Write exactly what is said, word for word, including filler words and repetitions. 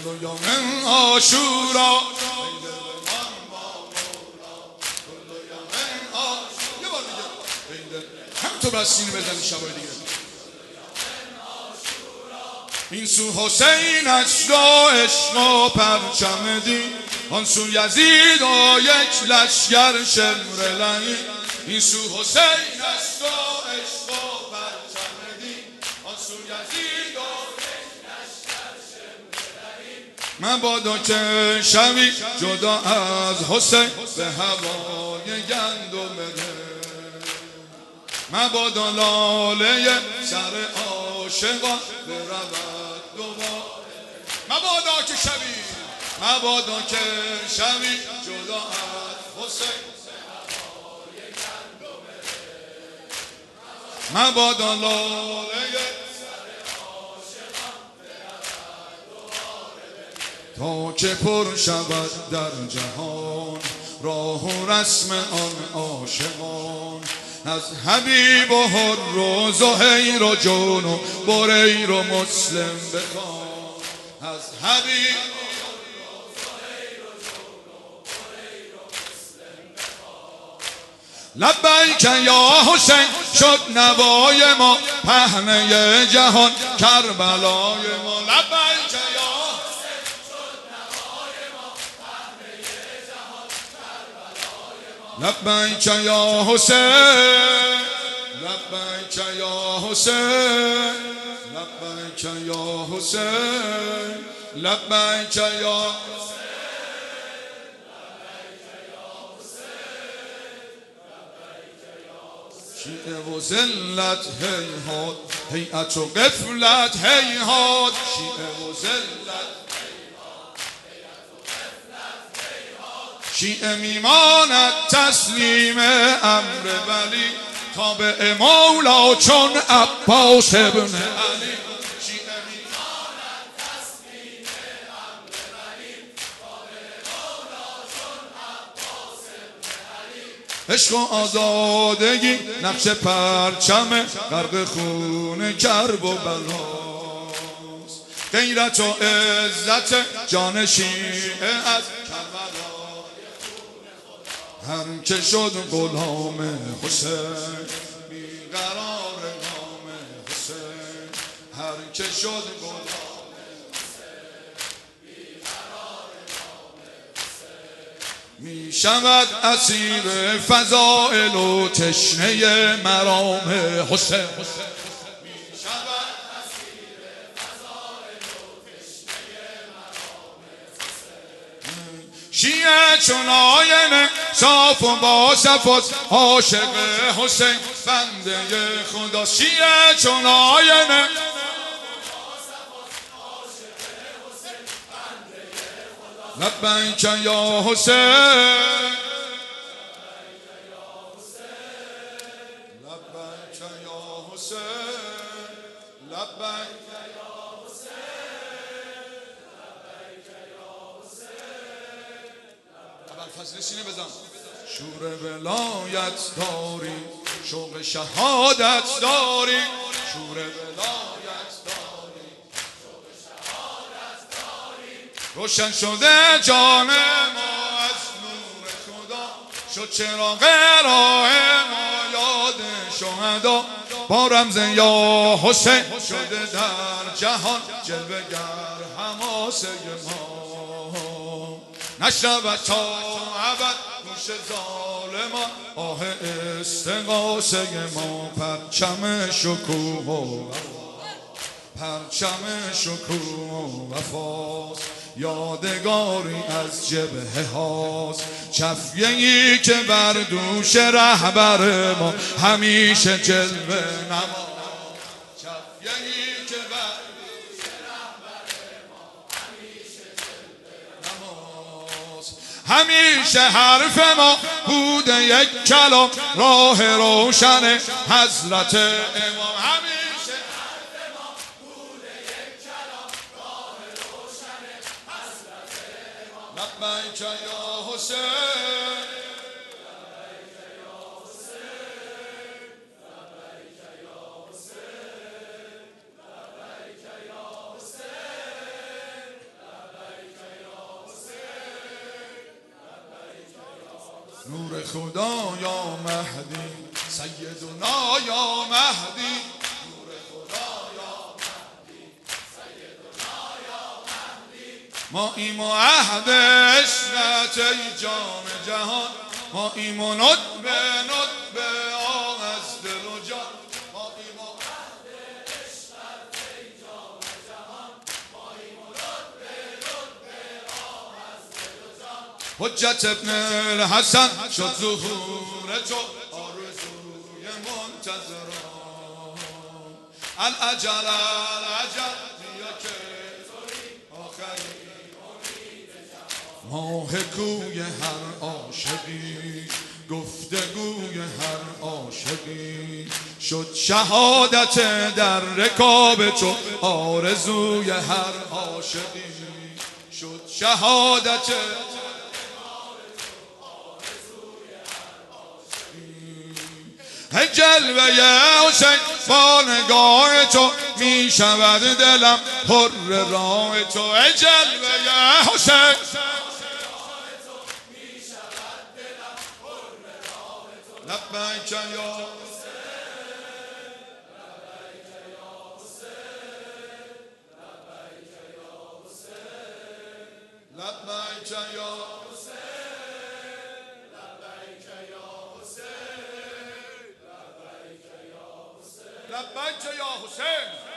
کل یوم عاشورا یه بار دیگه همینطور بس سینه بزنی شبای دیگه. این سو حسین است و عشق و پرچم دین، آن سو یزید و یک لشگر شمر لعین. این سو حسین است و عشق و پرچم دین، آن سو یزید و یک لشگر شمر لعین. مبادا که شوی جدا از حسین به هوای گندم دل، مبادا لاله سر عاشقان برود دوباره. مبادا که شوی مبادا که شوی جدا از حسین، مبادا لاله سر عاشقان برود دوباره. تا که پر شود در جهان راه و رسم آن عاشقان، از حبیب و حر و زهیر و جون و بریر و مسلم بخوان. از حبیب و حر و زهیر و جون و بریر و مسلم بخوان. لبیک یا حسین شد نوای ما، پهنه جهان کربلای ما. لبیک یا حسین شد نوای ما، پهنه جهان کربلای ما. لبیک یا حسین لبیک یا حسین لبیک یا حسین لبیک یا شیعه و ذلت هیهات، هیئت و غفلت هیهات. شیعه و ذلت شیعه میماند تسلیم امر ولی، تابع مولا چون عباس ابن علی. شیعه میماند تسلیم امر ولی، تابع مولا چون عباس ابن علی. عشق و آزادگی نقش پرچم غرق خون کرب و بلاست، غیرت و عزت جان شیعه از کربلا. هر که شد غلام حسین بیقرار نام حسین، هر که شد غلام حسین بیقرار نام حسین. می شود اسیر فضائل و تشنه مرام حسین. شیعه چون آینه صاف و با صفات، عاشق حسین بنده خدا. شیعه چون آینه لبیک یا حسین لبیک یا حسین لبیک فصل سینه بزن. شور ولایت داری، شوق شهادت داری. شور ولایت داری، شوق شهادت داری. روشن شده جان ما از نور خدا، شد چراغ راه ما یاد شهدا. با رمز یا حسین شده در جهان جلوه گر حماسه ما. نشنود تا ابد گوش ظالمان آه استغاثه ما. پرچم شکوه و پرچم شکوه و وفاست، یادگاری از جبهه هاست. چفیه‌ای که بر دوش رهبر ما همیشه جلوه نما. چفیه‌ای که بر دوش رهبر ما همیشه جلوه نماست. همیشه حرف ما بوده یک کلام، راه روشن حضرت امام. همیشه حرف ما بوده یک کلام، راه روشن حضرت امام. لبیک یا حسین لبیک یا حسین لبیک یا حسین لبیک یا حسین نور خدا یا مهدی سیدنا یا مهدی نور خدا یا مهدی سیدنا یا مهدی ما ایم و عهد عشقت ای جام جهان ما ایم و ندب ندب آن از دل و جان ما ایم و عهد عشقت ای جام جهان ما ایم و ندب ندب آن از دل و جان حجت ابن الحسن شد ظهور تو آرزوی منتظران العجل العجل بیا که آخری ماه کوی هر عاشقی گفتگوی هر عاشقی شد شهادت در رکاب تو آرزوی هر عاشقی شد شهادت جلوه حسین با نگاه تو می شود دلم پر راه تو جلوه حسین لبیک یا لبیک یا لبیک یا حسین